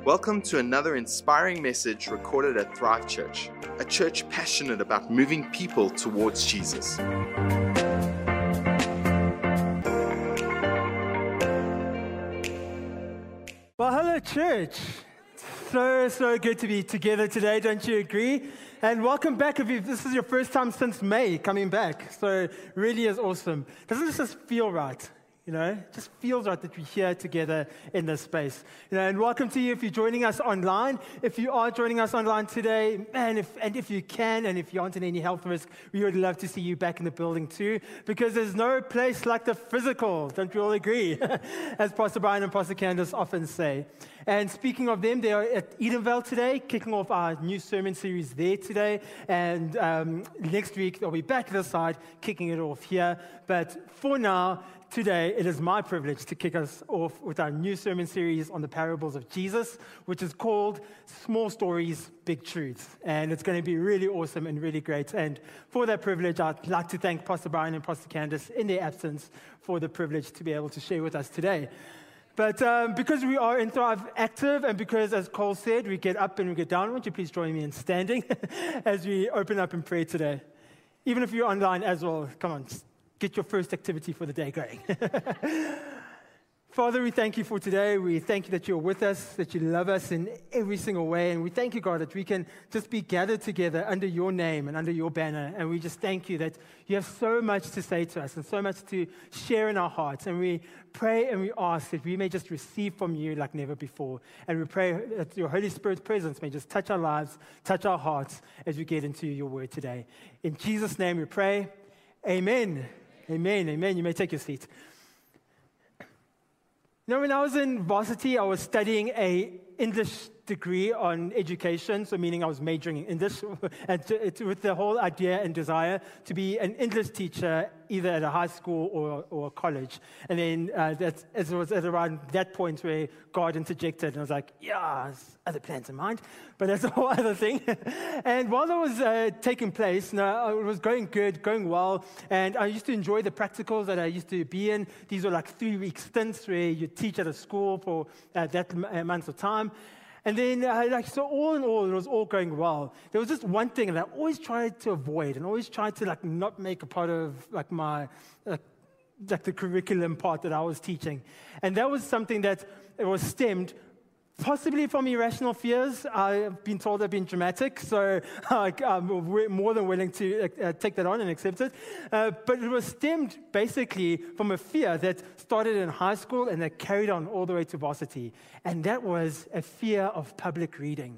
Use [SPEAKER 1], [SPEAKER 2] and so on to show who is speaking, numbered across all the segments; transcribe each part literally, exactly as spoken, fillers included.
[SPEAKER 1] Welcome to another inspiring message recorded at Thrive Church, a church passionate about moving people towards Jesus.
[SPEAKER 2] Well, hello, church. So, so good to be together today, don't you agree? And welcome back if you, this is your first time since May coming back. So it really is awesome. Doesn't this just feel right? You know, it just feels right that we're here together in this space. You know, and welcome to you if you're joining us online. If you are joining us online today, man, if, and if you can, and if you aren't in any health risk, we would love to see you back in the building too, because there's no place like the physical. Don't we all agree? As Pastor Brian and Pastor Candace often say. And speaking of them, they are at Edenvale today, kicking off our new sermon series there today. And um, next week, they'll be back this side, kicking it off here. But for now, today, it is my privilege to kick us off with our new sermon series on the parables of Jesus, which is called Small Stories, Big Truths. And it's going to be really awesome and really great. And for that privilege, I'd like to thank Pastor Brian and Pastor Candace in their absence for the privilege to be able to share with us today. But um, because we are in Thrive Active, and because, as Cole said, we get up and we get down, won't you please join me in standing as we open up in prayer today? Even if you're online as well, come on, get your first activity for the day going. Father, we thank you for today. We thank you that you're with us, that you love us in every single way. And we thank you, God, that we can just be gathered together under your name and under your banner. And we just thank you that you have so much to say to us and so much to share in our hearts. And we pray and we ask that we may just receive from you like never before. And we pray that your Holy Spirit's presence may just touch our lives, touch our hearts as we get into your word today. In Jesus' name we pray. Amen. Amen. Amen. You may take your seat. You know, when I was in varsity, I was studying a English degree on education, so meaning I was majoring in English, and to, to, with the whole idea and desire to be an English teacher, either at a high school or, or a college. And then uh, that's, it was at around that point where God interjected, and I was like, yeah, there's other plans in mind, but that's a whole other thing. And while that was uh, taking place, you know, it was going good, going well, and I used to enjoy the practicals that I used to be in. These were like three-week stints where you teach at a school for uh, that amount of time. And then, uh, like, so all in all, it was all going well. There was just one thing that I always tried to avoid, and always tried to, like, not make a part of, like, my, like, like the curriculum part that I was teaching. And that was something that it was stemmed possibly from irrational fears. I've been told I've been dramatic, so uh, I'm more than willing to uh, take that on and accept it. Uh, but it was stemmed basically from a fear that started in high school and that carried on all the way to varsity. And that was a fear of public reading.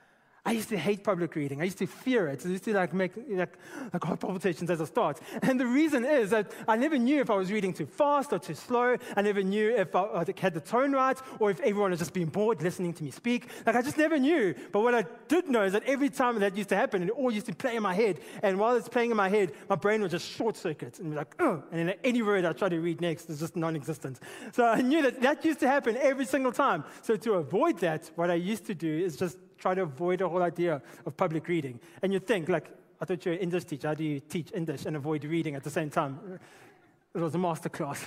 [SPEAKER 2] I used to hate public reading. I used to fear it. I used to like make like, like heart palpitations as I start. And the reason is that I never knew if I was reading too fast or too slow. I never knew if I, I had the tone right or if everyone was just being bored listening to me speak. Like I just never knew. But what I did know is that every time that used to happen, it all used to play in my head. And while it's playing in my head, my brain would just short circuit and be like, oh. And then any word I try to read next is just non-existent. So I knew that that used to happen every single time. So to avoid that, what I used to do is just try to avoid the whole idea of public reading. And you think, like, I thought you were an English teacher. How do you teach English and avoid reading at the same time? It was a master class.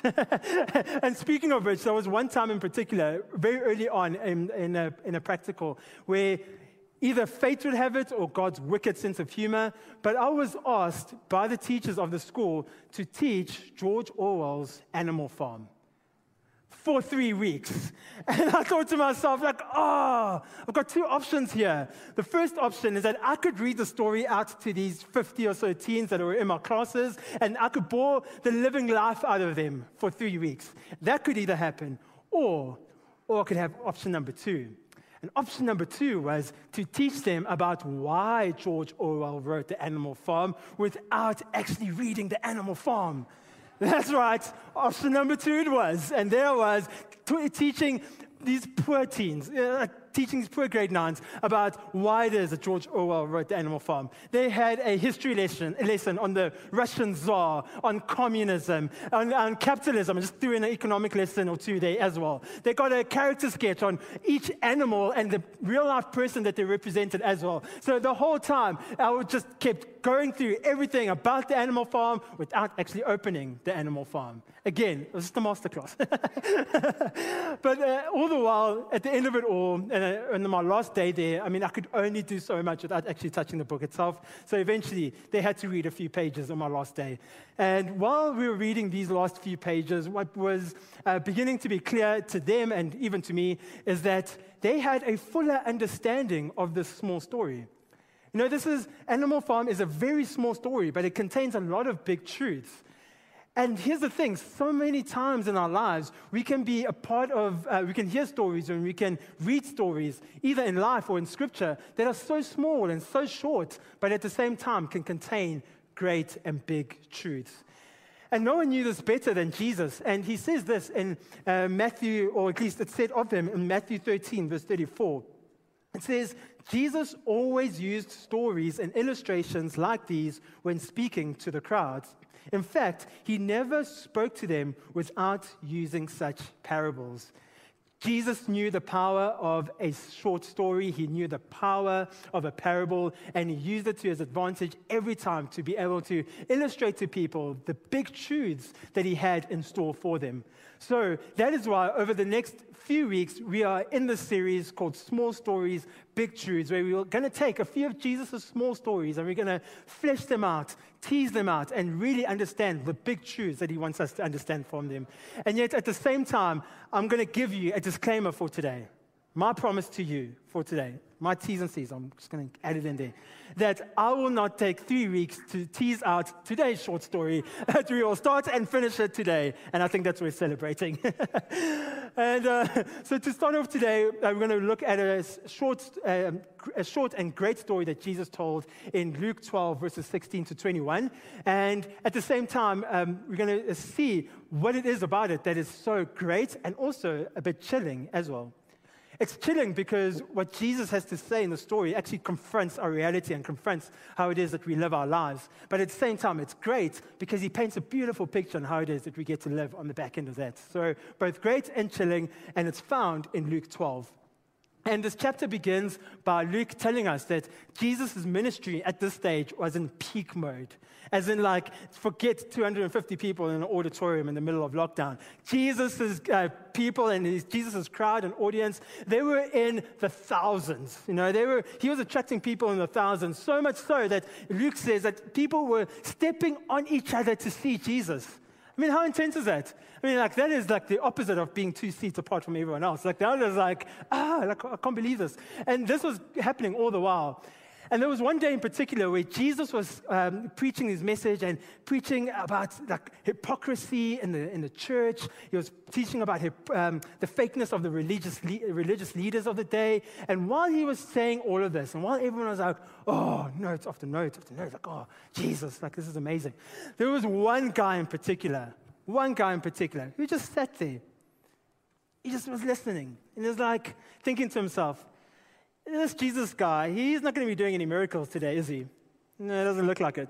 [SPEAKER 2] And speaking of which, there was one time in particular, very early on in, in, a, in a practical, where either fate would have it or God's wicked sense of humor, but I was asked by the teachers of the school to teach George Orwell's Animal Farm for three weeks. And I thought to myself, like, oh, I've got two options here. The first option is that I could read the story out to these fifty or so teens that were in my classes, and I could bore the living life out of them for three weeks. That could either happen, or, or I could have option number two. And option number two was to teach them about why George Orwell wrote The Animal Farm without actually reading The Animal Farm. That's right. Option number two it was. And there I was t- teaching these poor teens, uh, teaching these poor grade nines about why it is that George Orwell wrote The Animal Farm. They had a history lesson, a lesson on the Russian Tsar, on communism, on, on capitalism, and just threw in an economic lesson or two there as well. They got a character sketch on each animal and the real-life person that they represented as well. So the whole time, I would just kept going through everything about the Animal Farm without actually opening the Animal Farm. Again, it was just a masterclass. But uh, all the while, at the end of it all, and uh, on my last day there, I mean, I could only do so much without actually touching the book itself. So eventually, they had to read a few pages on my last day. And while we were reading these last few pages, what was uh, beginning to be clear to them and even to me is that they had a fuller understanding of this small story. You know, this is, Animal Farm is a very small story, but it contains a lot of big truths. And here's the thing, so many times in our lives, we can be a part of, uh, we can hear stories and we can read stories, either in life or in scripture, that are so small and so short, but at the same time can contain great and big truths. And no one knew this better than Jesus. And he says this in uh, Matthew, or at least it's said of him in Matthew thirteen, verse thirty-four. It says, Jesus always used stories and illustrations like these when speaking to the crowds. In fact, he never spoke to them without using such parables. Jesus knew the power of a short story. He knew the power of a parable, and he used it to his advantage every time to be able to illustrate to people the big truths that he had in store for them. So that is why over the next few weeks, we are in this series called Small Stories, Big Truths, where we're going to take a few of Jesus' small stories and we're going to flesh them out, tease them out, and really understand the big truths that he wants us to understand from them. And yet, at the same time, I'm going to give you a disclaimer for today. My promise to you for today, my T's and C's, I'm just going to add it in there, that I will not take three weeks to tease out today's short story, that we will start and finish it today, and I think that's what we're celebrating. and uh, so to start off today, uh, we're going to look at a short, um, a short and great story that Jesus told in Luke twelve, verses sixteen to twenty-one, and at the same time, um, we're going to see what it is about it that is so great and also a bit chilling as well. It's chilling because what Jesus has to say in the story actually confronts our reality and confronts how it is that we live our lives. But at the same time, it's great because he paints a beautiful picture on how it is that we get to live on the back end of that. So both great and chilling, and it's found in Luke twelve. And this chapter begins by Luke telling us that Jesus' ministry at this stage was in peak mode. As in, like, forget two hundred fifty people in an auditorium in the middle of lockdown. Jesus' uh, people and his, Jesus' crowd and audience, they were in the thousands. You know, they were. He was attracting people in the thousands, so much so that Luke says that people were stepping on each other to see Jesus. I mean, how intense is that? I mean, like, that is like the opposite of being two seats apart from everyone else. Like, the other is like, ah, like, I can't believe this. And this was happening all the while. And there was one day in particular where Jesus was um, preaching his message and preaching about like hypocrisy in the in the church. He was teaching about hip, um, the fakeness of the religious le- religious leaders of the day. And while he was saying all of this, and while everyone was like, oh, notes after notes after notes, like, oh, Jesus, like, this is amazing. There was one guy in particular, one guy in particular, who just sat there. He just was listening. And he was like thinking to himself, this Jesus guy, he's not going to be doing any miracles today, is he? No, it doesn't look like it.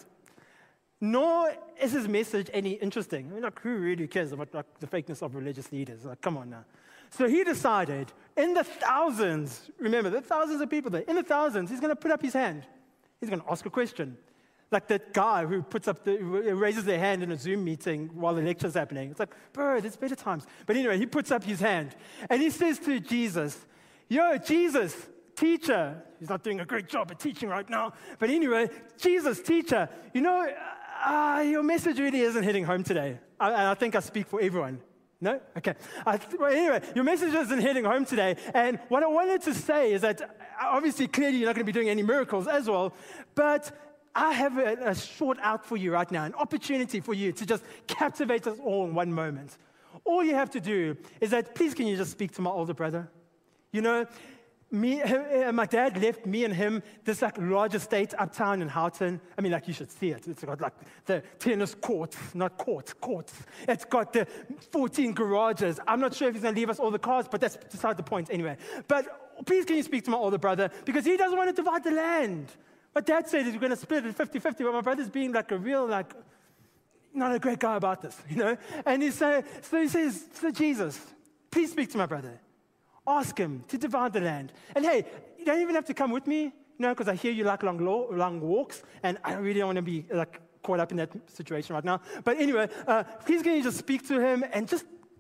[SPEAKER 2] Nor is his message any interesting. I mean, like, who really cares about like, the fakeness of religious leaders? Like, come on now. So he decided, in the thousands, remember, there are thousands of people there, in the thousands, he's going to put up his hand. He's going to ask a question. Like that guy who puts up the, raises their hand in a Zoom meeting while the lecture's happening. It's like, bro, there's better times. But anyway, he puts up his hand, and he says to Jesus, yo, Jesus, teacher, he's not doing a great job at teaching right now, but anyway, Jesus, teacher, you know, uh, your message really isn't hitting home today. I, and I think I speak for everyone. No? Okay. I, well, anyway, your message isn't hitting home today, and what I wanted to say is that, obviously, clearly, you're not going to be doing any miracles as well, but I have a, a short out for you right now, an opportunity for you to just captivate us all in one moment. All you have to do is that, please, can you just speak to my older brother? You know, Me, uh, my dad left me and him this like large estate uptown in Houghton. I mean, like, you should see it. It's got like the tennis courts, not courts, courts. It's got the fourteen garages. I'm not sure if he's going to leave us all the cars, but that's beside the point anyway. But please, can you speak to my older brother? Because he doesn't want to divide the land. My dad said he's going to split it fifty-fifty, but my brother's being like a real, like, not a great guy about this, you know? And he say, so he says, so Jesus, please speak to my brother. Ask him to divide the land. And hey, you don't even have to come with me, you know, because I hear you like long, long walks, and I really don't want to be like caught up in that situation right now. But anyway, uh, please can you just speak to him and just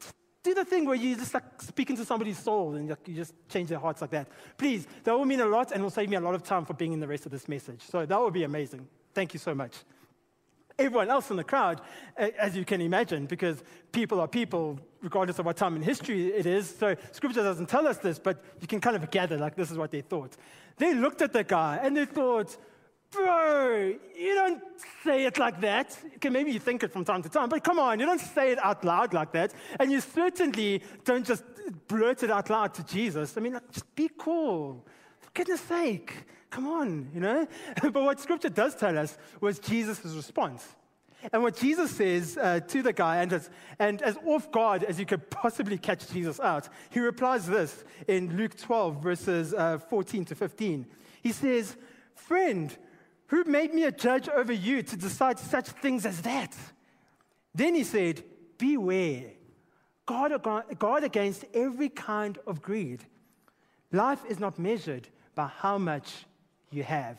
[SPEAKER 2] do the thing where you just like speak into somebody's soul and like, you just change their hearts like that. Please, that will mean a lot and will save me a lot of time for being in the rest of this message. So that would be amazing. Thank you so much. Everyone else in the crowd, as you can imagine, because people are people, regardless of what time in history it is. So Scripture doesn't tell us this, but you can kind of gather, like, this is what they thought. They looked at the guy, and they thought, bro, you don't say it like that. Okay, maybe you think it from time to time, but come on, you don't say it out loud like that. And you certainly don't just blurt it out loud to Jesus. I mean, like, just be cool. For goodness sake. Come on, you know? But what Scripture does tell us was Jesus' response. And what Jesus says uh, to the guy, and as, and as off guard as you could possibly catch Jesus out, he replies this in Luke twelve, verses uh, fourteen to fifteen. He says, friend, who made me a judge over you to decide such things as that? Then he said, beware, guard, guard against every kind of greed. Life is not measured by how much you have.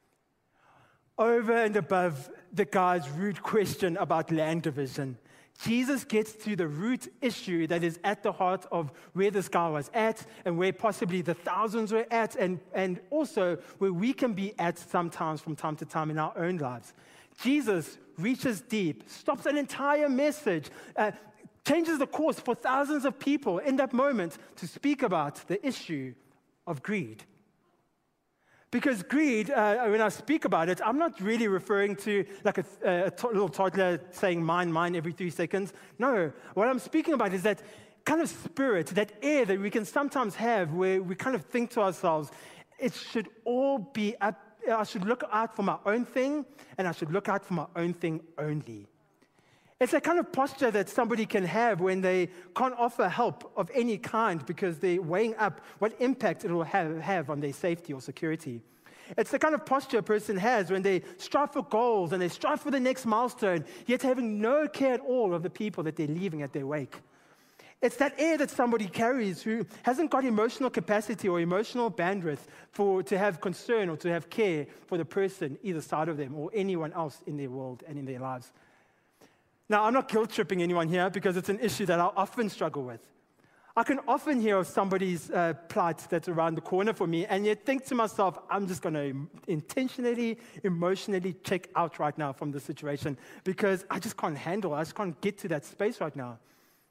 [SPEAKER 2] Over and above the guy's rude question about land division, Jesus gets to the root issue that is at the heart of where this guy was at and where possibly the thousands were at, and, and also where we can be at sometimes from time to time in our own lives. Jesus reaches deep, stops an entire message, uh, changes the course for thousands of people in that moment to speak about the issue of greed. Because greed, uh, when I speak about it, I'm not really referring to like a, a to- little toddler saying mine, mine every three seconds. No, what I'm speaking about is that kind of spirit, that air that we can sometimes have where we kind of think to ourselves, it should all be, up, I should look out for my own thing, and I should look out for my own thing only. It's a kind of posture that somebody can have when they can't offer help of any kind because they're weighing up what impact it will have, have on their safety or security. It's the kind of posture a person has when they strive for goals and they strive for the next milestone, yet having no care at all of the people that they're leaving at their wake. It's that air that somebody carries who hasn't got emotional capacity or emotional bandwidth for to have concern or to have care for the person either side of them or anyone else in their world and in their lives. Now, I'm not guilt-tripping anyone here because it's an issue that I often struggle with. I can often hear of somebody's uh, plight that's around the corner for me and yet think to myself, I'm just going to intentionally, emotionally check out right now from the situation because I just can't handle it. I just can't get to that space right now.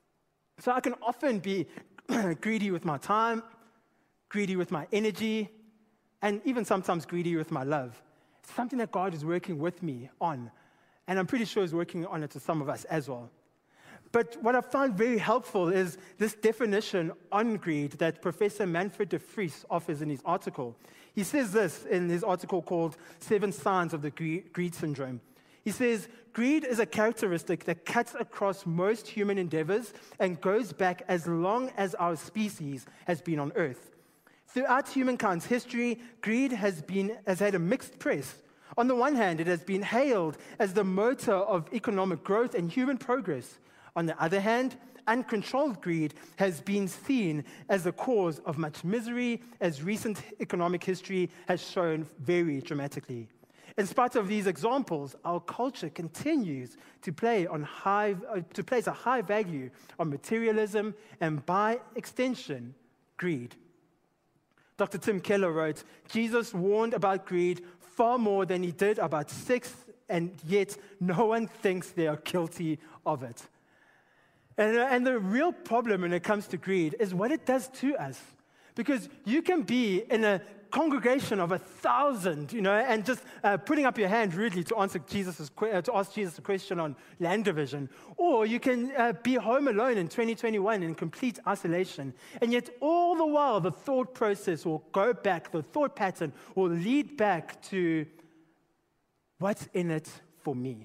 [SPEAKER 2] So I can often be greedy with my time, greedy with my energy, and even sometimes greedy with my love. It's something that God is working with me on. And I'm pretty sure he's working on it to some of us as well. But what I found very helpful is this definition on greed that Professor Manfred de Vries offers in his article. He says this in his article called Seven Signs of the Greed Syndrome. He says, greed is a characteristic that cuts across most human endeavors and goes back as long as our species has been on Earth. Throughout humankind's history, greed has, been, has had a mixed press. On the one hand, it has been hailed as the motor of economic growth and human progress. On the other hand, uncontrolled greed has been seen as the cause of much misery, as recent economic history has shown very dramatically. In spite of these examples, our culture continues to play on high, uh, to place a high value on materialism and, by extension, greed. Doctor Tim Keller wrote, Jesus warned about greed far more than he did about sex, and yet no one thinks they are guilty of it. And, and the real problem when it comes to greed is what it does to us. Because you can be in a congregation of a thousand, you know, and just uh, putting up your hand rudely to answer Jesus's uh, to ask Jesus a question on land division, or you can uh, be home alone in twenty twenty-one in complete isolation, and yet all the while the thought process will go back, the thought pattern will lead back to what's in it for me.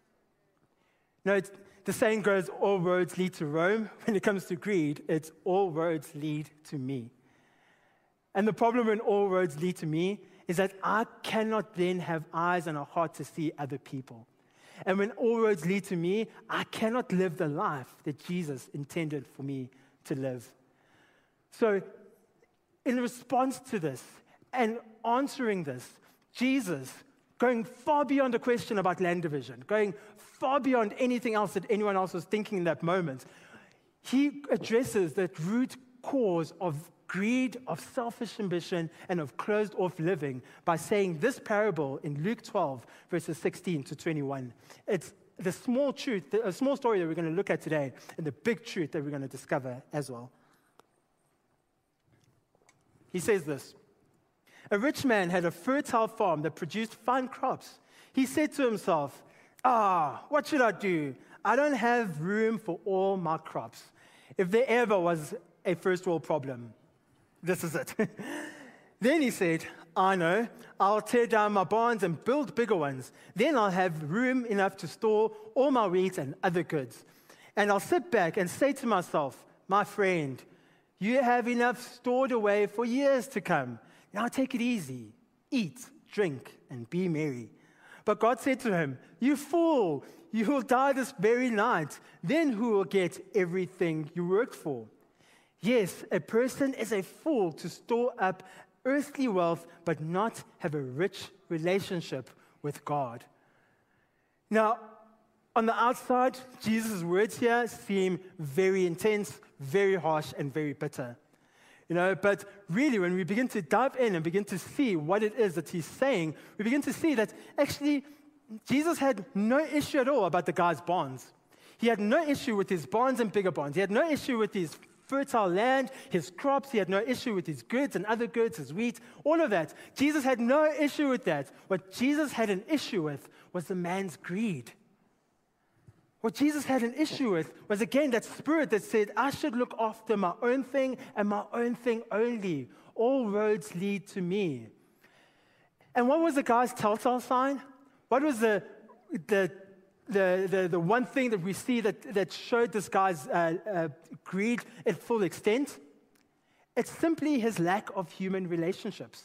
[SPEAKER 2] No, it's, the saying goes, all roads lead to Rome. When it comes to greed, it's all roads lead to me. And the problem when all roads lead to me is that I cannot then have eyes and a heart to see other people. And when all roads lead to me, I cannot live the life that Jesus intended for me to live. So in response to this and answering this, Jesus, going far beyond the question about land division, going far beyond anything else that anyone else was thinking in that moment, he addresses that root cause of greed, of selfish ambition, and of closed-off living by saying this parable in Luke twelve, verses sixteen to twenty-one. It's the small truth, a small story that we're going to look at today, and the big truth that we're going to discover as well. He says this: a rich man had a fertile farm that produced fine crops. He said to himself, ah, what should I do? I don't have room for all my crops. If there ever was a first world problem, this is it. Then he said, I know, I'll tear down my barns and build bigger ones. Then I'll have room enough to store all my wheat and other goods. And I'll sit back and say to myself, my friend, you have enough stored away for years to come. Now take it easy. Eat, drink, and be merry. But God said to him, you fool, you will die this very night. Then who will get everything you worked for? Yes, a person is a fool to store up earthly wealth, but not have a rich relationship with God. Now, on the outside, Jesus' words here seem very intense, very harsh, and very bitter. You know, but really, when we begin to dive in and begin to see what it is that he's saying, we begin to see that actually Jesus had no issue at all about the guy's barns. He had no issue with his barns and bigger barns. He had no issue with his fertile land, his crops. He had no issue with his goods and other goods, his wheat, all of that. Jesus had no issue with that. What Jesus had an issue with was the man's greed. What Jesus had an issue with was, again, that spirit that said, I should look after my own thing and my own thing only. All roads lead to me. And what was the guy's telltale sign? What was the, the, the, the, the one thing that we see that, that showed this guy's uh, uh, greed at full extent? It's simply his lack of human relationships.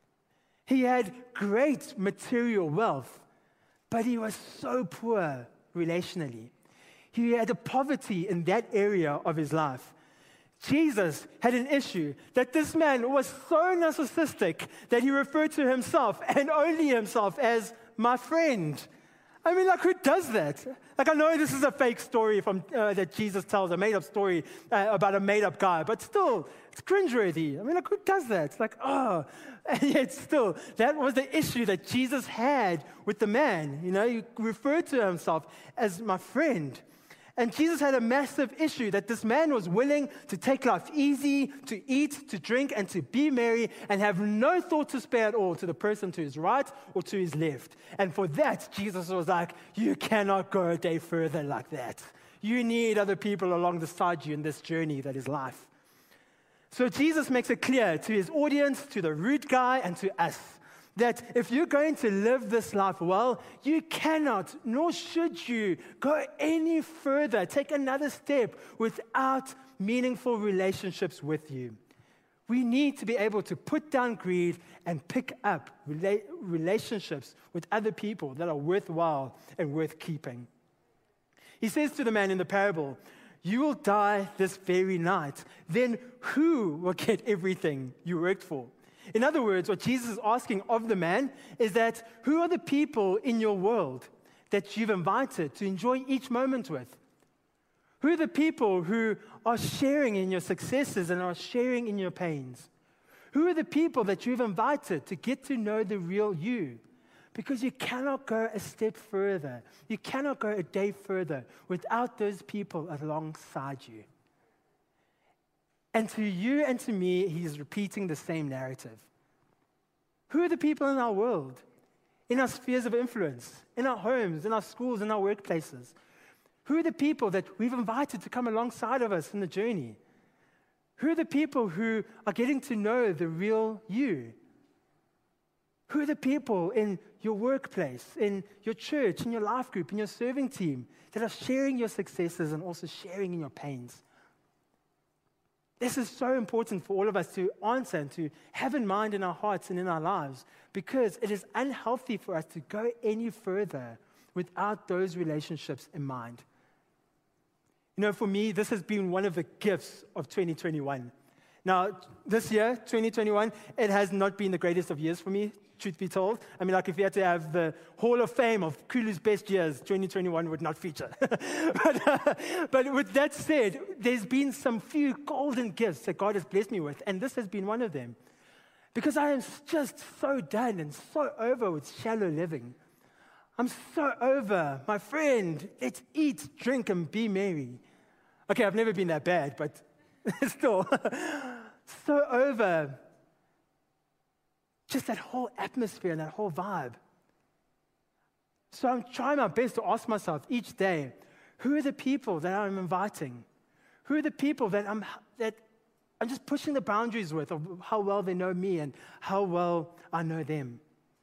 [SPEAKER 2] He had great material wealth, but he was so poor relationally. He had a poverty in that area of his life. Jesus had an issue that this man was so narcissistic that he referred to himself and only himself as my friend. I mean, like, who does that? Like, I know this is a fake story from uh, that Jesus tells, a made-up story uh, about a made-up guy, but still, it's cringeworthy. I mean, like, who does that? It's like, oh, and yet still, that was the issue that Jesus had with the man. You know, he referred to himself as my friend. And Jesus had a massive issue that this man was willing to take life easy, to eat, to drink, and to be merry, and have no thought to spare at all to the person to his right or to his left. And for that, Jesus was like, you cannot go a day further like that. You need other people along beside you in this journey that is life. So Jesus makes it clear to his audience, to the rude guy, and to us, that if you're going to live this life well, you cannot, nor should you, go any further, take another step without meaningful relationships with you. We need to be able to put down greed and pick up rela- relationships with other people that are worthwhile and worth keeping. He says to the man in the parable, you will die this very night. Then who will get everything you worked for? In other words, what Jesus is asking of the man is that who are the people in your world that you've invited to enjoy each moment with? Who are the people who are sharing in your successes and are sharing in your pains? Who are the people that you've invited to get to know the real you? Because you cannot go a step further. You cannot go a day further without those people alongside you. And to you and to me, he's repeating the same narrative. Who are the people in our world, in our spheres of influence, in our homes, in our schools, in our workplaces? Who are the people that we've invited to come alongside of us in the journey? Who are the people who are getting to know the real you? Who are the people in your workplace, in your church, in your life group, in your serving team that are sharing your successes and also sharing in your pains? This is so important for all of us to answer and to have in mind in our hearts and in our lives, because it is unhealthy for us to go any further without those relationships in mind. You know, for me, this has been one of the gifts of twenty twenty-one. Now, this year, twenty twenty-one, it has not been the greatest of years for me, truth be told. I mean, like if you had to have the Hall of Fame of Kulu's best years, twenty twenty-one would not feature. but, uh, but with that said, there's been some few golden gifts that God has blessed me with, and this has been one of them. Because I am just so done and so over with shallow living. I'm so over, my friend, let's eat, drink, and be merry. Okay, I've never been that bad, but still, so over just that whole atmosphere and that whole vibe. So I'm trying my best to ask myself each day, who are the people that I'm inviting? Who are the people that I'm that I'm just pushing the boundaries with of how well they know me and how well I know them?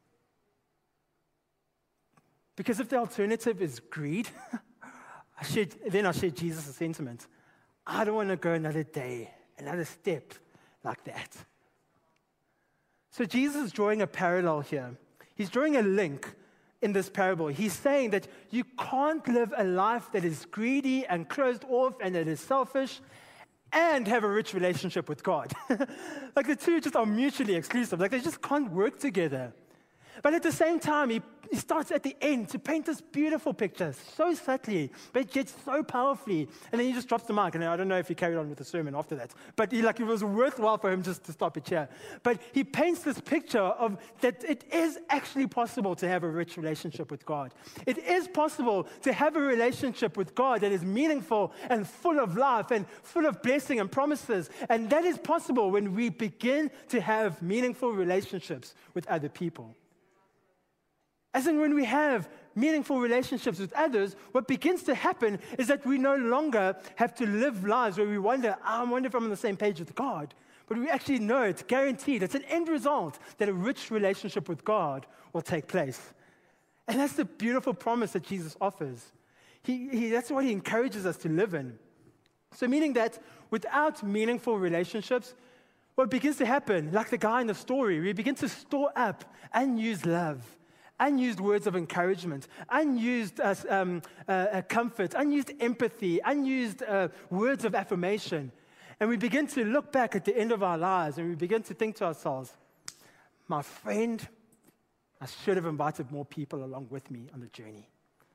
[SPEAKER 2] Because if the alternative is greed, I should, then I share Jesus' sentiment. I don't want to go another day, another step like that. So Jesus is drawing a parallel here. He's drawing a link in this parable. He's saying that you can't live a life that is greedy and closed off and that is selfish and have a rich relationship with God. Like the two just are mutually exclusive. Like they just can't work together. But at the same time, he, he starts at the end to paint this beautiful picture, so subtly, but yet so powerfully. And then he just drops the mic. And I don't know if he carried on with the sermon after that. But he, like, it was worthwhile for him just to stop it here. But he paints this picture of that it is actually possible to have a rich relationship with God. It is possible to have a relationship with God that is meaningful and full of life and full of blessing and promises. And that is possible when we begin to have meaningful relationships with other people. As in, when we have meaningful relationships with others, what begins to happen is that we no longer have to live lives where we wonder, oh, I wonder if I'm on the same page with God. But we actually know it's guaranteed, it's an end result that a rich relationship with God will take place. And that's the beautiful promise that Jesus offers. He, he, that's what he encourages us to live in. So meaning that without meaningful relationships, what begins to happen, like the guy in the story, we begin to store up unused love, unused words of encouragement, unused uh, um, uh, comfort, unused empathy, unused uh, words of affirmation. And we begin to look back at the end of our lives and we begin to think to ourselves, my friend, I should have invited more people along with me on the journey.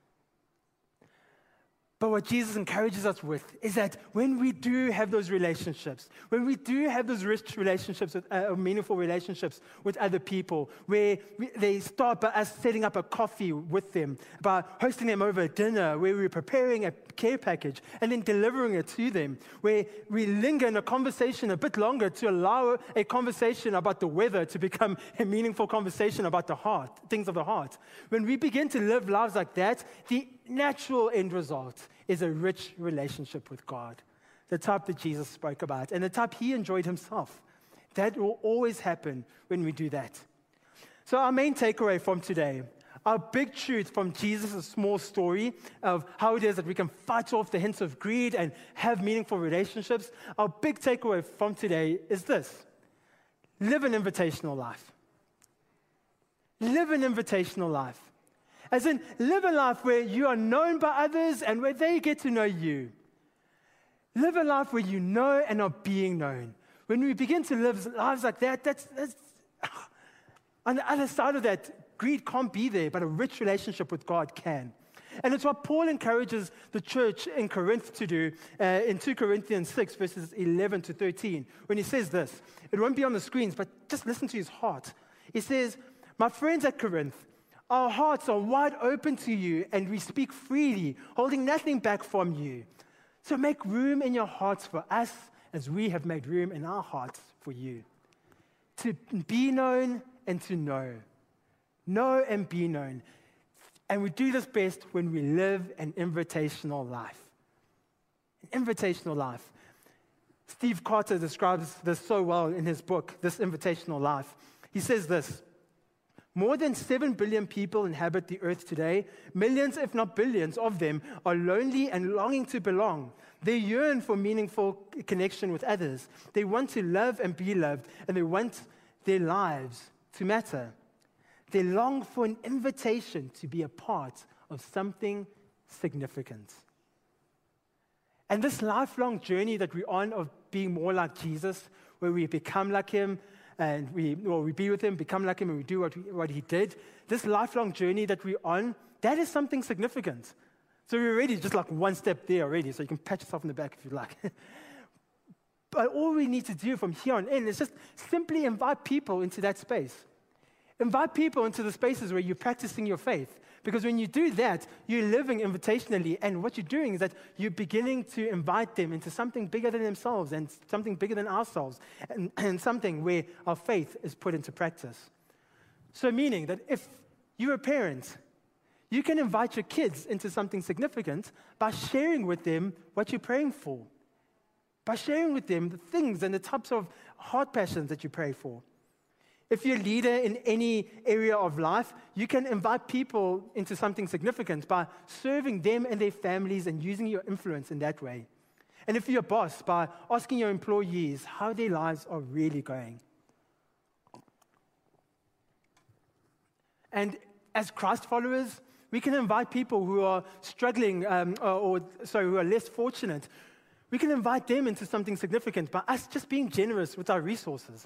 [SPEAKER 2] But what Jesus encourages us with is that when we do have those relationships, when we do have those rich relationships, with, uh, meaningful relationships with other people, where we, they start by us setting up a coffee with them, by hosting them over dinner, where we're preparing a care package and then delivering it to them, where we linger in a conversation a bit longer to allow a conversation about the weather to become a meaningful conversation about the heart, things of the heart. When we begin to live lives like that, the natural end result is a rich relationship with God, the type that Jesus spoke about, and the type he enjoyed himself. That will always happen when we do that. So our main takeaway from today, our big truth from Jesus' small story of how it is that we can fight off the hints of greed and have meaningful relationships, our big takeaway from today is this: live an invitational life. Live an invitational life. As in, live a life where you are known by others and where they get to know you. Live a life where you know and are being known. When we begin to live lives like that, that's, that's on the other side of that, greed can't be there, but a rich relationship with God can. And it's what Paul encourages the church in Corinth to do uh, in Second Corinthians six, verses eleven to thirteen, when he says this. It won't be on the screens, but just listen to his heart. He says, my friends at Corinth, our hearts are wide open to you, and we speak freely, holding nothing back from you. So make room in your hearts for us, as we have made room in our hearts for you. To be known and to know. Know and be known. And we do this best when we live an invitational life. An invitational life. Steve Carter describes this so well in his book, This Invitational Life. He says this: more than seven billion people inhabit the earth today. Millions, if not billions, of them are lonely and longing to belong. They yearn for meaningful connection with others. They want to love and be loved, and they want their lives to matter. They long for an invitation to be a part of something significant. And this lifelong journey that we're on of being more like Jesus, where we become like him, and we, well, we be with him, become like him, and we do what, we, what he did. This lifelong journey that we're on, that is something significant. So we're already just like one step there already, so you can pat yourself in the back if you like. But all we need to do from here on in is just simply invite people into that space. Invite people into the spaces where you're practicing your faith. Because when you do that, you're living invitationally, and what you're doing is that you're beginning to invite them into something bigger than themselves and something bigger than ourselves, and, and something where our faith is put into practice. So meaning that if you're a parent, you can invite your kids into something significant by sharing with them what you're praying for, by sharing with them the things and the types of heart passions that you pray for. If you're a leader in any area of life, you can invite people into something significant by serving them and their families and using your influence in that way. And if you're a boss, by asking your employees how their lives are really going. And as Christ followers, we can invite people who are struggling um, or, or sorry, who are less fortunate. We can invite them into something significant by us just being generous with our resources.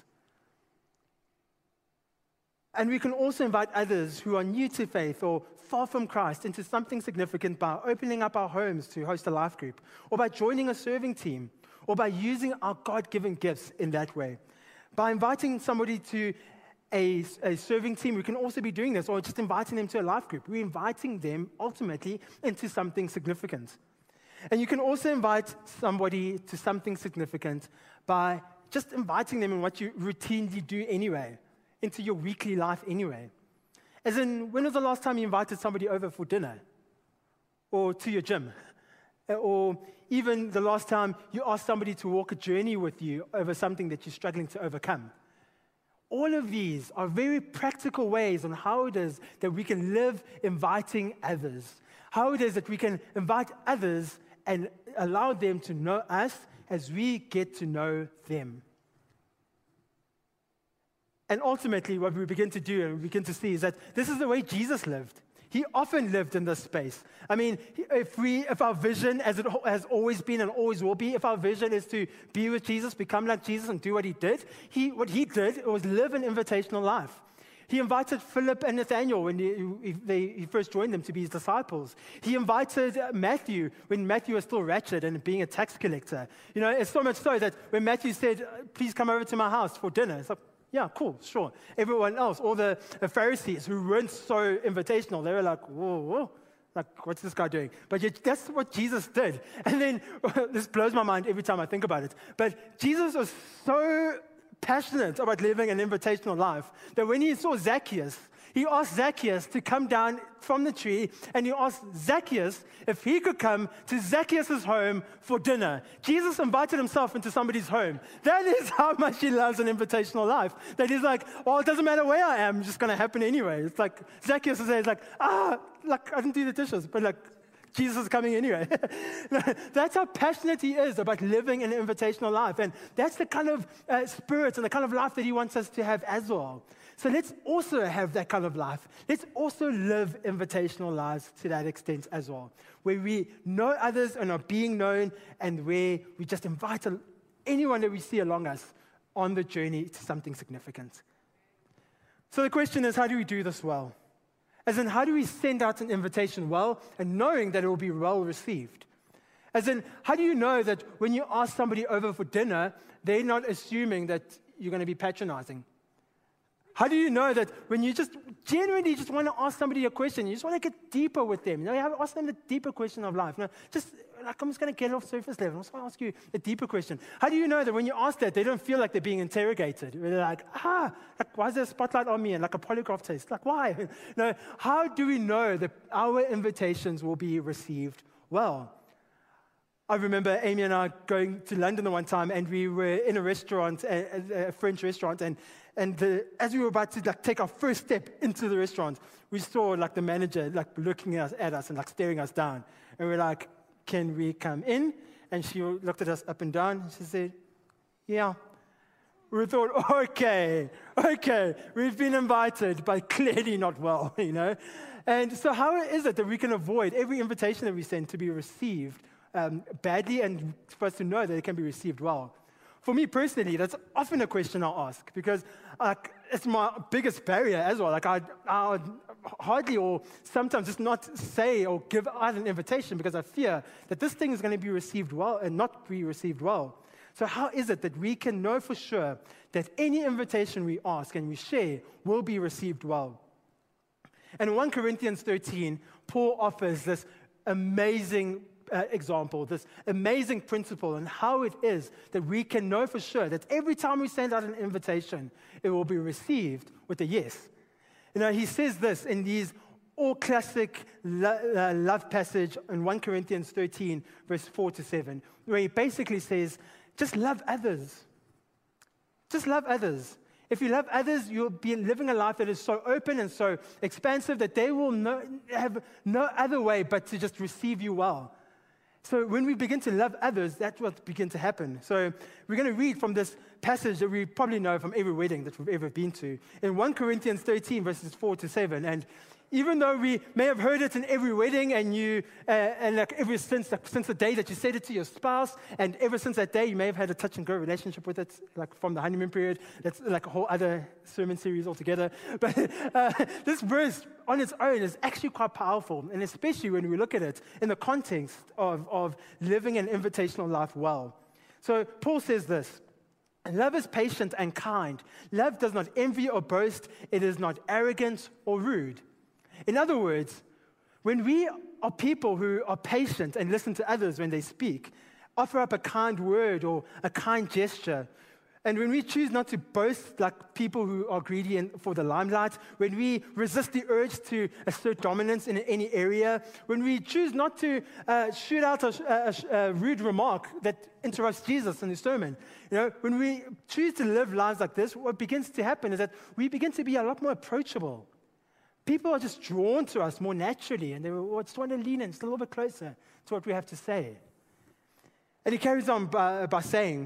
[SPEAKER 2] And we can also invite others who are new to faith or far from Christ into something significant by opening up our homes to host a life group, or by joining a serving team, or by using our God-given gifts in that way. By inviting somebody to a, a serving team, we can also be doing this, or just inviting them to a life group. We're inviting them ultimately into something significant. And you can also invite somebody to something significant by just inviting them in what you routinely do anyway, into your weekly life anyway. As in, when was the last time you invited somebody over for dinner? Or to your gym? Or even the last time you asked somebody to walk a journey with you over something that you're struggling to overcome? All of these are very practical ways on how it is that we can live inviting others. How it is that we can invite others and allow them to know us as we get to know them. And ultimately, what we begin to do and we begin to see is that this is the way Jesus lived. He often lived in this space. I mean, if we, if our vision, as it has always been and always will be, if our vision is to be with Jesus, become like Jesus, and do what he did, he, what he did was live an invitational life. He invited Philip and Nathaniel when he, they, he first joined them to be his disciples. He invited Matthew when Matthew was still ratchet and being a tax collector. You know, it's so much so that when Matthew said, "Please come over to my house for dinner," it's like, yeah, cool, sure. Everyone else, all the, the Pharisees who weren't so invitational, they were like, whoa, whoa, like, what's this guy doing? But yet, that's what Jesus did. And then, this blows my mind every time I think about it. But Jesus was so passionate about living an invitational life that when he saw Zacchaeus, he asked Zacchaeus to come down from the tree, and he asked Zacchaeus if he could come to Zacchaeus' home for dinner. Jesus invited himself into somebody's home. That is how much he loves an invitational life. That he's like, well, it doesn't matter where I am, it's just going to happen anyway. It's like, Zacchaeus is like, ah, like, I didn't do the dishes, but like, Jesus is coming anyway. That's how passionate he is about living an invitational life. And that's the kind of uh, spirit and the kind of life that he wants us to have as well. So let's also have that kind of life. Let's also live invitational lives to that extent as well, where we know others and are being known, and where we just invite anyone that we see along us on the journey to something significant. So the question is, how do we do this well? As in, how do we send out an invitation well and knowing that it will be well received? As in, how do you know that when you ask somebody over for dinner, they're not assuming that you're going to be patronizing? How do you know that when you just genuinely just want to ask somebody a question, you just want to get deeper with them? You know, you have, ask them the deeper question of life. You know, just like, I'm just going to get off surface level. I just want to ask you a deeper question. How do you know that when you ask that, they don't feel like they're being interrogated? They're like, ah, like, why is there a spotlight on me? And like a polygraph test. Like, why? You know, how do we know that our invitations will be received well? I remember Amy and I going to London the one time, and we were in a restaurant, a, a French restaurant, and and the, as we were about to like take our first step into the restaurant, we saw like the manager like looking at us, at us and like staring us down, and we're like, "Can we come in?" And she looked at us up and down, and she said, "Yeah." We thought, okay, okay, we've been invited, but clearly not well, you know. And so, how is it that we can avoid every invitation that we send to be received Um, badly, and for us to know that it can be received well? for me personally, that's often a question I'll ask because uh, it's my biggest barrier as well. Like I, I would hardly or sometimes just not say or give out an invitation because I fear that this thing is going to be received well and not be received well. So how is it that we can know for sure that any invitation we ask and we share will be received well? And in First Corinthians thirteen, Paul offers this amazing uh, example, this amazing principle on how it is that we can know for sure that every time we send out an invitation, it will be received with a yes. You know, he says this in these all classic lo- uh, love passage in First Corinthians thirteen, verse four to seven, where he basically says, just love others. Just love others. If you love others, you'll be living a life that is so open and so expansive that they will no, have no other way but to just receive you well. So when we begin to love others, that's what begins to happen. So we're going to read from this passage that we probably know from every wedding that we've ever been to. In First Corinthians thirteen, verses four to seven. And even though we may have heard it in every wedding, and you, uh, and like ever since, like since the day that you said it to your spouse, and ever since that day, you may have had a touch and go relationship with it, like from the honeymoon period. That's like a whole other sermon series altogether. But uh, this verse on its own is actually quite powerful, and especially when we look at it in the context of, of living an invitational life well. So Paul says this: love is patient and kind. Love does not envy or boast. It is not arrogant or rude. In other words, when we are people who are patient and listen to others when they speak, offer up a kind word or a kind gesture, and when we choose not to boast like people who are greedy and for the limelight, when we resist the urge to assert dominance in any area, when we choose not to uh, shoot out a, a, a rude remark that interrupts Jesus in his sermon, you know, when we choose to live lives like this, what begins to happen is that we begin to be a lot more approachable. People are just drawn to us more naturally, and they will just want to lean in just a little bit closer to what we have to say. And he carries on by, by saying,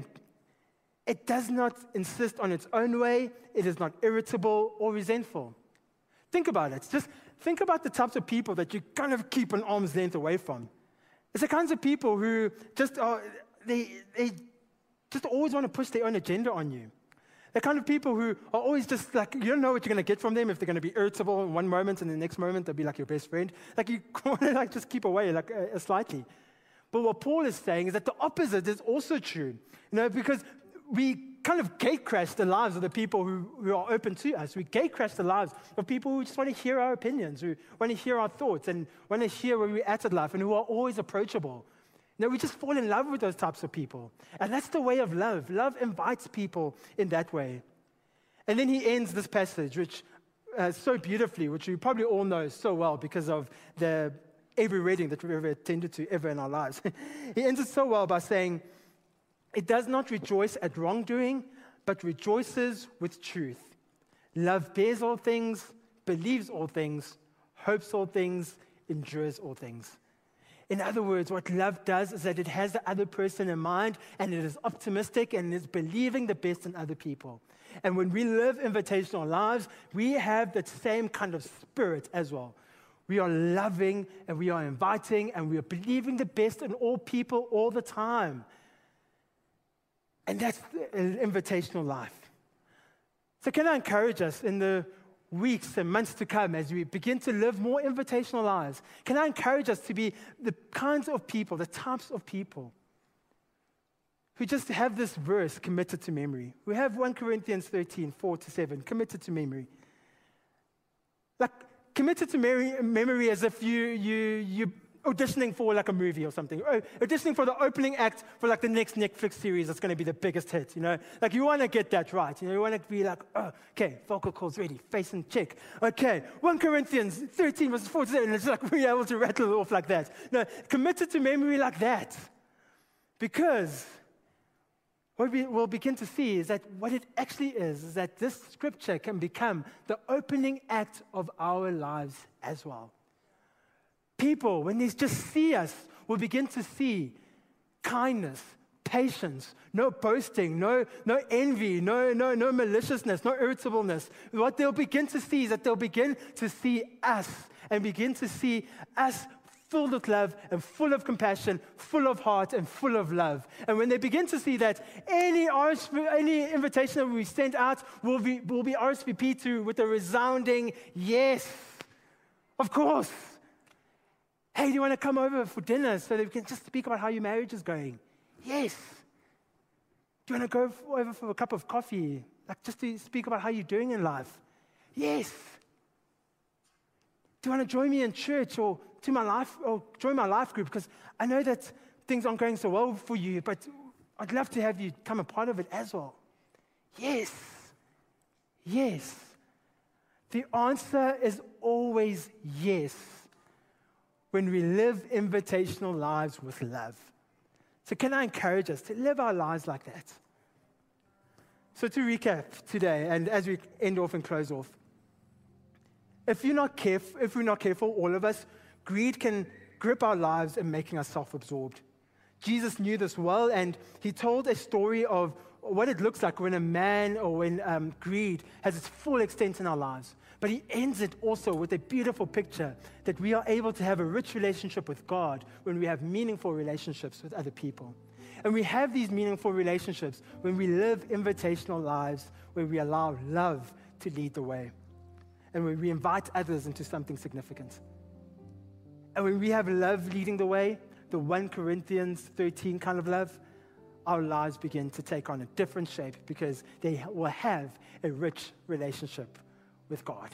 [SPEAKER 2] it does not insist on its own way. It is not irritable or resentful. Think about it. Just think about the types of people that you kind of keep an arm's length away from. It's the kinds of people who just are, they, they just always want to push their own agenda on you. The kind of people who are always just like, you don't know what you're going to get from them, if they're going to be irritable in one moment and the next moment they'll be like your best friend. Like you want to like just keep away like uh, slightly. But what Paul is saying is that the opposite is also true. You know, because we kind of gate crash the lives of the people who, who are open to us. We gate crash the lives of people who just want to hear our opinions, who want to hear our thoughts and want to hear where we're at in life and who are always approachable. No, we just fall in love with those types of people. And that's the way of love. Love invites people in that way. And then he ends this passage, which uh, so beautifully, which we probably all know so well because of the every reading that we've ever attended to ever in our lives. He ends it so well by saying, it does not rejoice at wrongdoing, but rejoices with truth. Love bears all things, believes all things, hopes all things, endures all things. In other words, what love does is that it has the other person in mind, and it is optimistic, and it is believing the best in other people. And when we live invitational lives, we have that same kind of spirit as well. We are loving, and we are inviting, and we are believing the best in all people all the time. And that's an invitational life. So can I encourage us in the weeks and months to come as we begin to live more invitational lives? Can I encourage us to be the kinds of people, the types of people who just have this verse committed to memory? We have First Corinthians thirteen, four to seven, committed to memory. Like, committed to memory, memory as if you, you, you auditioning for like a movie or something, or auditioning for the opening act for like the next Netflix series that's going to be the biggest hit, you know? Like you want to get that right, you know? You want to be like, oh, okay, vocal cords ready, face and check. Okay, First Corinthians thirteen verses four to seven, and it's like we're able to rattle it off like that. No, committed to memory like that. Because what we will begin to see is that what it actually is, is that this scripture can become the opening act of our lives as well. People, when they just see us, will begin to see kindness, patience, no boasting, no, no envy, no, no, no maliciousness, no irritableness. What they'll begin to see is that they'll begin to see us and begin to see us filled with love and full of compassion, full of heart and full of love. And when they begin to see that any R S V P, any invitation that we send out will be, will be R S V P to with a resounding yes, of course. Hey, do you want to come over for dinner so that we can just speak about how your marriage is going? Yes. Do you want to go over for a cup of coffee, like just to speak about how you're doing in life? Yes. Do you want to join me in church or to my life or join my life group? Because I know that things aren't going so well for you, but I'd love to have you become a part of it as well. Yes. Yes. The answer is always yes when we live invitational lives with love. So can I encourage us to live our lives like that? So to recap today, and as we end off and close off, if you're not careful, if we're not careful, all of us, greed can grip our lives and making us self-absorbed. Jesus knew this well, and he told a story of what it looks like when a man or when um, greed has its full extent in our lives. But he ends it also with a beautiful picture that we are able to have a rich relationship with God when we have meaningful relationships with other people. And we have these meaningful relationships when we live invitational lives, where we allow love to lead the way, and when we invite others into something significant. And when we have love leading the way, the First Corinthians thirteen kind of love, our lives begin to take on a different shape because they will have a rich relationship with God.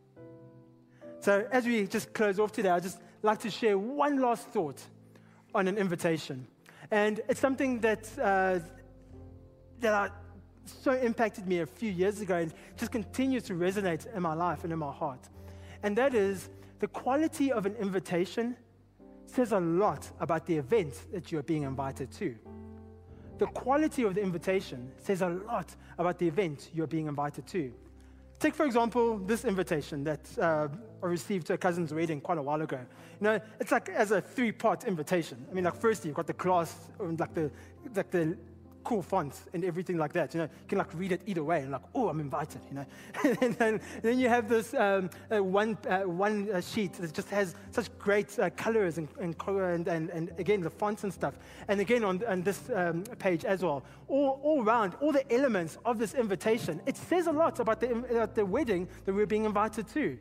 [SPEAKER 2] So as we just close off today, I'd just like to share one last thought on an invitation. And it's something that, uh, that I, so impacted me a few years ago and just continues to resonate in my life and in my heart. And that is the quality of an invitation says a lot about the event that you're being invited to. The quality of the invitation says a lot about the event you're being invited to. Take, for example, this invitation that uh, I received to a cousin's wedding quite a while ago. You know, it's like as a three-part invitation. I mean, like firstly, you've got the class, like the, like the cool fonts and everything like that. You know, you can like read it either way and like, oh, I'm invited. You know, and then, then you have this um, uh, one uh, one uh, sheet that just has such great uh, colors and and, color and and and again the fonts and stuff. And again on on this um, page as well, all all around all the elements of this invitation. It says a lot about the about the wedding that we're being invited to.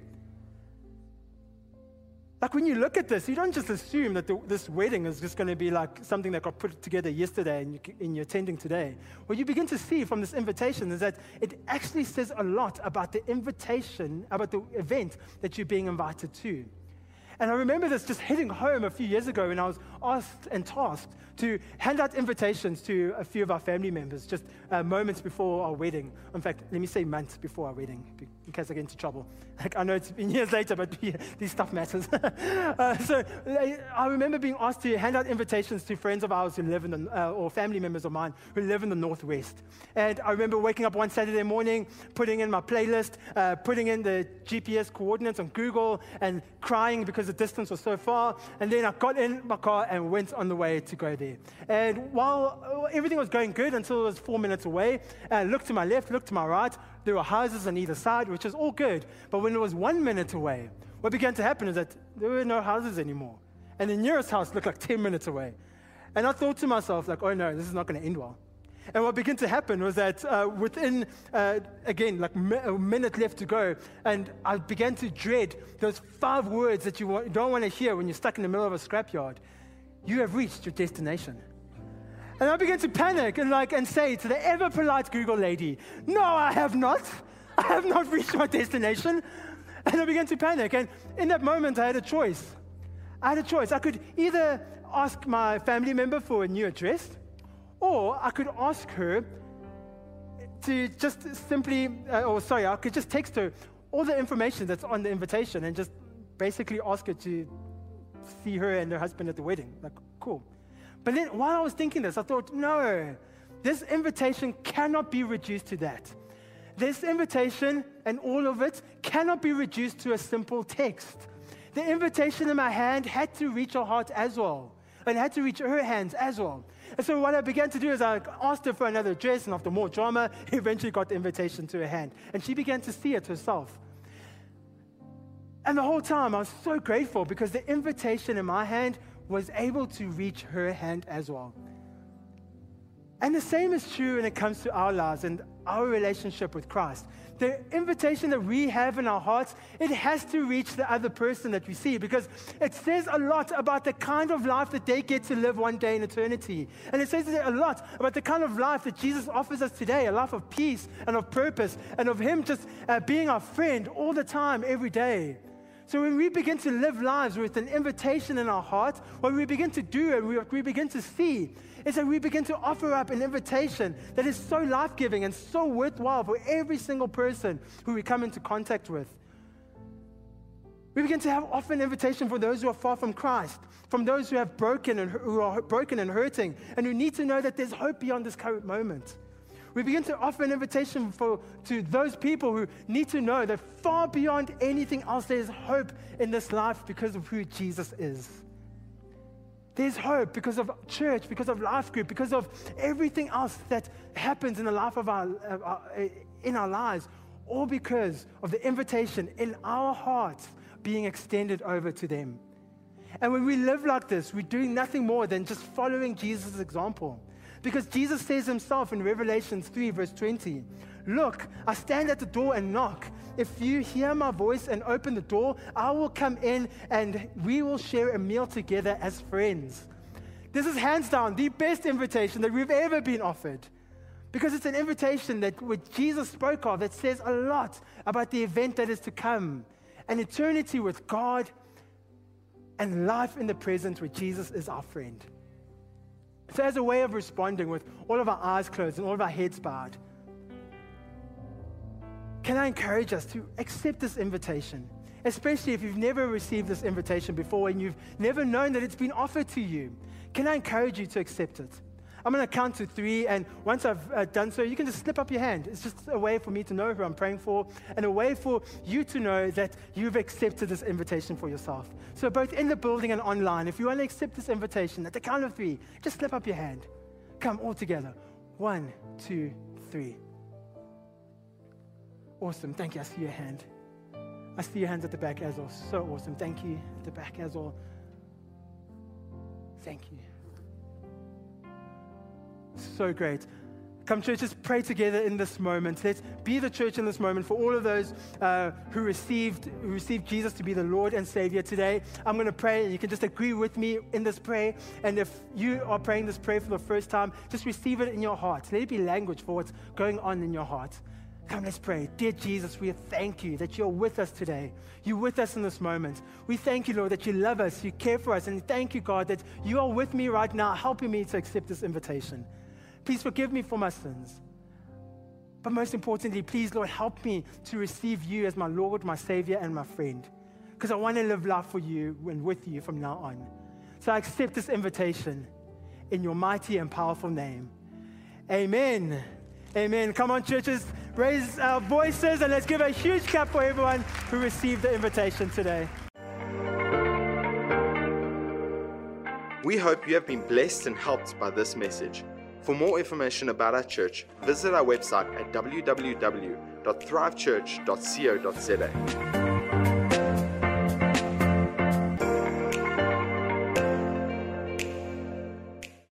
[SPEAKER 2] Like when you look at this, you don't just assume that the, this wedding is just going to be like something that got put together yesterday and, you, and you're attending today. What you begin to see from this invitation is that it actually says a lot about the invitation, about the event that you're being invited to. And I remember this just hitting home a few years ago when I was asked and tasked to hand out invitations to a few of our family members just uh, moments before our wedding. In fact, let me say months before our wedding, in case I get into trouble. Like, I know it's been years later, but yeah, this stuff matters. uh, so I remember being asked to hand out invitations to friends of ours who live in the, uh, or family members of mine who live in the Northwest. And I remember waking up one Saturday morning, putting in my playlist, uh, putting in the G P S coordinates on Google, and crying because the distance was so far. And then I got in my car and went on the way to go there. And while everything was going good until it was four minutes away, I looked to my left, looked to my right, there were houses on either side, which is all good. But when it was one minute away, what began to happen is that there were no houses anymore. And the nearest house looked like ten minutes away. And I thought to myself, like, oh no, this is not going to end well. And what began to happen was that uh, within, uh, again, like mi- a minute left to go, and I began to dread those five words that you want, don't want to hear when you're stuck in the middle of a scrapyard. You have reached your destination. And I began to panic and like and say to the ever-polite Google lady, no, I have not. I have not reached my destination. And I began to panic. And in that moment, I had a choice. I had a choice. I could either ask my family member for a new address, or I could ask her to just simply, uh, or sorry, I could just text her all the information that's on the invitation and just basically ask her to see her and her husband at the wedding. Like, cool. But then while I was thinking this, I thought, no, this invitation cannot be reduced to that. This invitation and all of it cannot be reduced to a simple text. The invitation in my hand had to reach her heart as well, and had to reach her hands as well. And so what I began to do is I asked her for another address, and after more drama, eventually got the invitation to her hand. And she began to see it herself. And the whole time I was so grateful because the invitation in my hand was able to reach her hand as well. And the same is true when it comes to our lives and our relationship with Christ. The invitation that we have in our hearts, it has to reach the other person that we see, because it says a lot about the kind of life that they get to live one day in eternity. And it says a lot about the kind of life that Jesus offers us today, a life of peace and of purpose and of Him just uh, being our friend all the time, every day. So when we begin to live lives with an invitation in our heart, what we begin to do and what we begin to see is that we begin to offer up an invitation that is so life-giving and so worthwhile for every single person who we come into contact with. We begin to have offer an invitation for those who are far from Christ, from those who have broken and who are broken and hurting, and who need to know that there's hope beyond this current moment. We begin to offer an invitation for, to those people who need to know that far beyond anything else, there's hope in this life because of who Jesus is. There's hope because of church, because of life group, because of everything else that happens in the life of our, uh, in our lives, all because of the invitation in our hearts being extended over to them. And when we live like this, we're doing nothing more than just following Jesus' example. Because Jesus says Himself in Revelation three, verse twenty, "Look, I stand at the door and knock. If you hear my voice and open the door, I will come in and we will share a meal together as friends." This is hands down the best invitation that we've ever been offered. Because it's an invitation that what Jesus spoke of that says a lot about the event that is to come. An eternity with God and life in the present where Jesus is our friend. So as a way of responding with all of our eyes closed and all of our heads bowed, can I encourage us to accept this invitation, especially if you've never received this invitation before and you've never known that it's been offered to you. Can I encourage you to accept it? I'm going to count to three, and once I've uh, done so, you can just slip up your hand. It's just a way for me to know who I'm praying for, and a way for you to know that you've accepted this invitation for yourself. So both in the building and online, if you want to accept this invitation, at the count of three, just slip up your hand. Come all together. One, two, three. Awesome. Thank you. I see your hand. I see your hands at the back as well. So awesome. Thank you. At the back as well. Thank you. So great. Come, church, just pray together in this moment. Let's be the church in this moment for all of those uh, who received who received Jesus to be the Lord and Savior today. I'm going to pray, and you can just agree with me in this prayer. And if you are praying this prayer for the first time, just receive it in your heart. Let it be language for what's going on in your heart. Come, let's pray. Dear Jesus, we thank you that you're with us today. You're with us in this moment. We thank you, Lord, that you love us, you care for us. And thank you, God, that you are with me right now, helping me to accept this invitation. Please forgive me for my sins. But most importantly, please, Lord, help me to receive you as my Lord, my Savior, and my friend. Because I want to live life for you and with you from now on. So I accept this invitation in your mighty and powerful name. Amen. Amen. Come on, churches, raise our voices and let's give a huge clap for everyone who received the invitation today.
[SPEAKER 1] We hope you have been blessed and helped by this message. For more information about our church, visit our website at w w w dot thrive church dot co dot z a.